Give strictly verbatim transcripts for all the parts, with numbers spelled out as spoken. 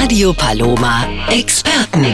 Radio Paloma Experten.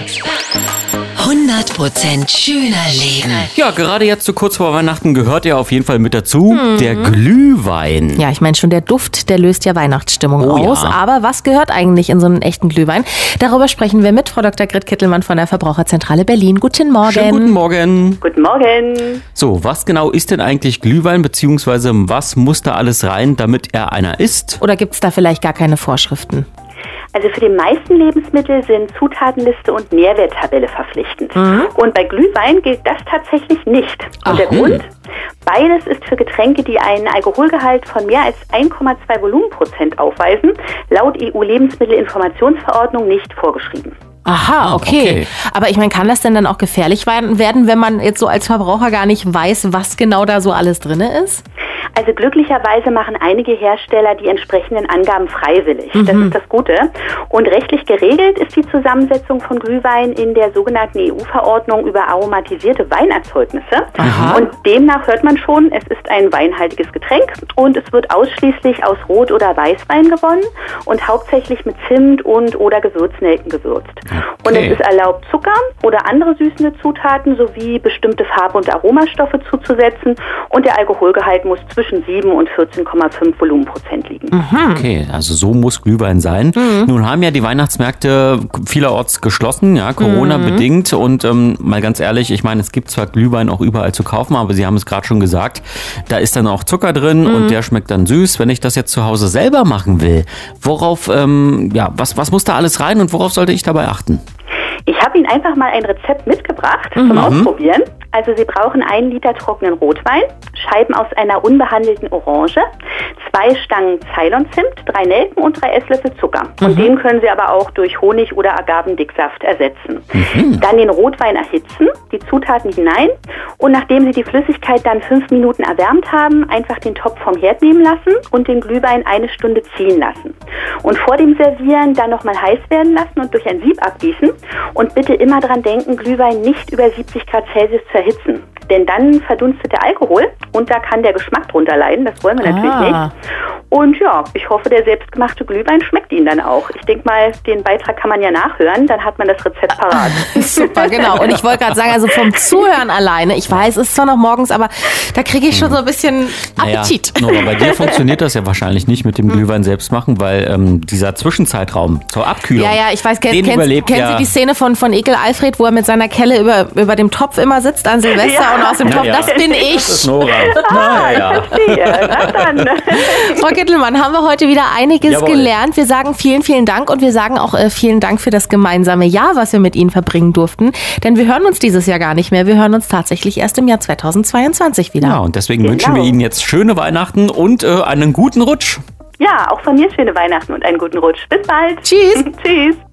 hundert Prozent schöner Leben. Ja, gerade jetzt so kurz vor Weihnachten gehört ja auf jeden Fall mit dazu, hm. der Glühwein. Ja, ich meine schon, der Duft, der löst ja Weihnachtsstimmung Oh, aus. ja. Aber was gehört eigentlich in so einen echten Glühwein? Darüber sprechen wir mit Frau Doktor Grit Kittelmann von der Verbraucherzentrale Berlin. Guten Morgen. Schönen guten Morgen. Guten Morgen. So, was genau ist denn eigentlich Glühwein, beziehungsweise was muss da alles rein, damit er einer ist? Oder gibt es da vielleicht gar keine Vorschriften? Also für die meisten Lebensmittel sind Zutatenliste und Nährwerttabelle verpflichtend. Mhm. Und bei Glühwein gilt das tatsächlich nicht. Und Ach, der hm. Grund? Beides ist für Getränke, die einen Alkoholgehalt von mehr als eins Komma zwei Volumenprozent aufweisen, laut E U-Lebensmittelinformationsverordnung nicht vorgeschrieben. Aha, okay. okay. Aber ich meine, kann das denn dann auch gefährlich werden, wenn man jetzt so als Verbraucher gar nicht weiß, was genau da so alles drin ist? Also glücklicherweise machen einige Hersteller die entsprechenden Angaben freiwillig. Mhm. Das ist das Gute. Und rechtlich geregelt ist die Zusammensetzung von Glühwein in der sogenannten E U-Verordnung über aromatisierte Weinerzeugnisse. Aha. Und demnach hört man schon, es ist ein weinhaltiges Getränk und es wird ausschließlich aus Rot- oder Weißwein gewonnen und hauptsächlich mit Zimt und oder Gewürznelken gewürzt. Okay. Und es ist erlaubt, Zucker oder andere süßende Zutaten sowie bestimmte Farb- und Aromastoffe zuzusetzen und der Alkoholgehalt muss zwischen sieben und vierzehn Komma fünf Volumenprozent liegen. Mhm. Okay, also so muss Glühwein sein. Mhm. Nun haben ja die Weihnachtsmärkte vielerorts geschlossen, ja, Corona-bedingt. Und ähm, mal ganz ehrlich, ich meine, es gibt zwar Glühwein auch überall zu kaufen, aber Sie haben es gerade schon gesagt, da ist dann auch Zucker drin Mhm. und der schmeckt dann süß. Wenn ich das jetzt zu Hause selber machen will, worauf, ähm, ja, was, was muss da alles rein und worauf sollte ich dabei achten? Ich habe Ihnen einfach mal ein Rezept mitgebracht zum Ausprobieren. Also Sie brauchen einen Liter trockenen Rotwein, Scheiben aus einer unbehandelten Orange, zwei Stangen Ceylon-Zimt, drei Nelken und drei Esslöffel Zucker. Und den können Sie aber auch durch Honig oder Agavendicksaft ersetzen. Mhm. Dann den Rotwein erhitzen, die Zutaten hinein und nachdem Sie die Flüssigkeit dann fünf Minuten erwärmt haben, einfach den Topf vom Herd nehmen lassen und den Glühwein eine Stunde ziehen lassen. Und vor dem Servieren dann nochmal heiß werden lassen und durch ein Sieb abgießen. Und bitte immer dran denken, Glühwein nicht über siebzig Grad Celsius zu erhitzen. Denn dann verdunstet der Alkohol und da kann der Geschmack drunter leiden. Das wollen wir Ah. natürlich nicht. Und ja, ich hoffe, der selbstgemachte Glühwein schmeckt Ihnen dann auch. Ich denke mal, den Beitrag kann man ja nachhören, dann hat man das Rezept parat. Super, genau. Und ich wollte gerade sagen, also vom Zuhören alleine, ich weiß, es ist zwar noch morgens, aber da kriege ich schon so ein bisschen Appetit. Naja, Nora, bei dir funktioniert das ja wahrscheinlich nicht mit dem Glühwein selbst machen, weil ähm, dieser Zwischenzeitraum zur Abkühlung, Ja, ja, ich weiß, kenn, den kennst, überlebt kennen ja... Sie die Szene von, von Ekel Alfred, wo er mit seiner Kelle über, über dem Topf immer sitzt an Silvester Ja. und aus dem Na Topf, ja. das bin ich. Das ist Nora. Naja. Verstehe. Na dann. Frau Kittelmann, haben wir heute wieder einiges Jawohl. gelernt. Wir sagen vielen, vielen Dank und wir sagen auch äh, vielen Dank für das gemeinsame Jahr, was wir mit Ihnen verbringen durften. Denn wir hören uns dieses Jahr gar nicht mehr. Wir hören uns tatsächlich erst im Jahr zweitausendzweiundzwanzig wieder. Ja, und deswegen Genau. wünschen wir Ihnen jetzt schöne Weihnachten und äh, einen guten Rutsch. Ja, auch von mir schöne Weihnachten und einen guten Rutsch. Bis bald. Tschüss. Tschüss.